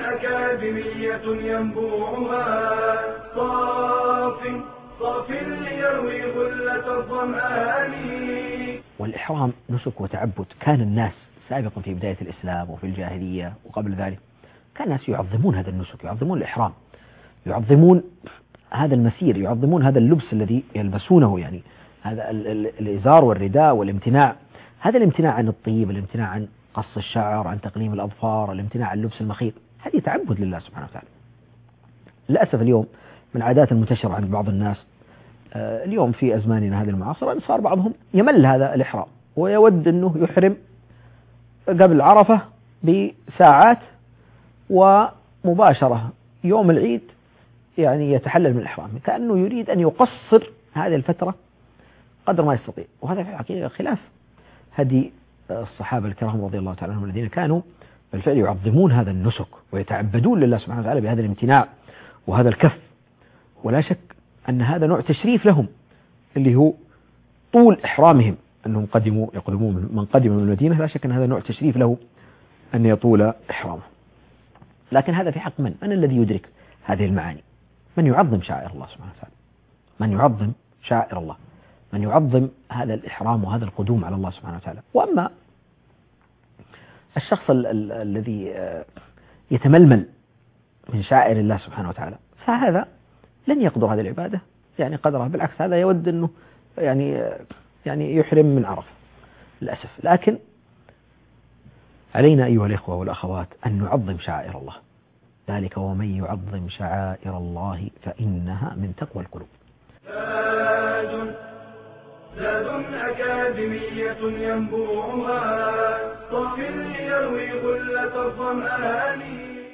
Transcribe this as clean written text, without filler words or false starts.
أكاديمية ينبوعها صاف ليروي غلة الظمآن. والإحرام نسك وتعبد. كان الناس سابقا في بداية الإسلام وفي الجاهلية وقبل ذلك كان الناس يعظمون هذا النسك، يعظمون الإحرام، يعظمون هذا المسير، يعظمون هذا اللبس الذي يلبسونه، يعني هذا الإزار والرداء والامتناع، هذا الامتناع عن الطيب، الامتناع عن قص الشعر، عن تقليم الأظفار، الامتناع عن لبس المخيط، هذه تعبد لله سبحانه وتعالى. للأسف اليوم من عادات المنتشرة عند بعض الناس اليوم في أزماننا هذه المعاصرة أن صار بعضهم يمل هذا الإحرام ويود أنه يحرم قبل عرفة بساعات ومباشرة يوم العيد يعني يتحلل من الإحرام، كأنه يريد أن يقصر هذه الفترة قدر ما يستطيع. وهذا في الحقيقة خلاف هدي الصحابة الكرام رضي الله تعالى عنهم الذين كانوا بالفعل يعظمون هذا النسك ويتعبدون لله سبحانه وتعالى بهذا الامتناع وهذا الكف. ولا شك أن هذا نوع تشريف لهم اللي هو طول إحرامهم، أنهم يقدمون من قدم من المدينة، لا شك أن هذا نوع تشريف له أن يطول إحرامه. لكن هذا في حق من الذي يدرك هذه المعاني؟ من يعظم شعائر الله سبحانه وتعالى، من يعظم شعائر الله، من يعظم هذا الإحرام وهذا القدوم على الله سبحانه وتعالى. وأما الشخص الذي يتململ من شعائر الله سبحانه وتعالى فهذا لن يقدر هذه العبادة يعني قدرها، بالعكس هذا يود أنه يعني يحرم من عرفة للأسف. لكن علينا أيها الإخوة والأخوات أن نعظم شعائر الله، ذلك ومن يعظم شعائر الله فإنها من تقوى القلوب. زاد أكاديمية ينبوعها صاف ليروي غلة الظمآن.